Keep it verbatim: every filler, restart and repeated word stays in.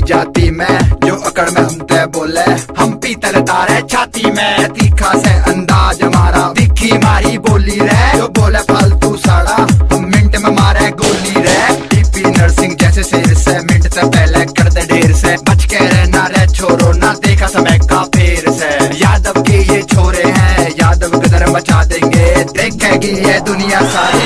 जाति में, जो अकड़ में हम ते बोले, हम पीतल तारे छाती में। तीखा से अंदाज हमारा, दिखी मारी बोली रे, जो बोले फालतू साड़ा हम मिनट में मारे गोली रे। टीपी नरसिंह जैसे शेर से मिनट से पहले कर दे ढेर से, बच के रहना रे छोरो, ना देखा समय का फेर से। यादव के ये छोरे हैं, यादव कदर मचा देंगे, देखेगी ये दुनिया सारी।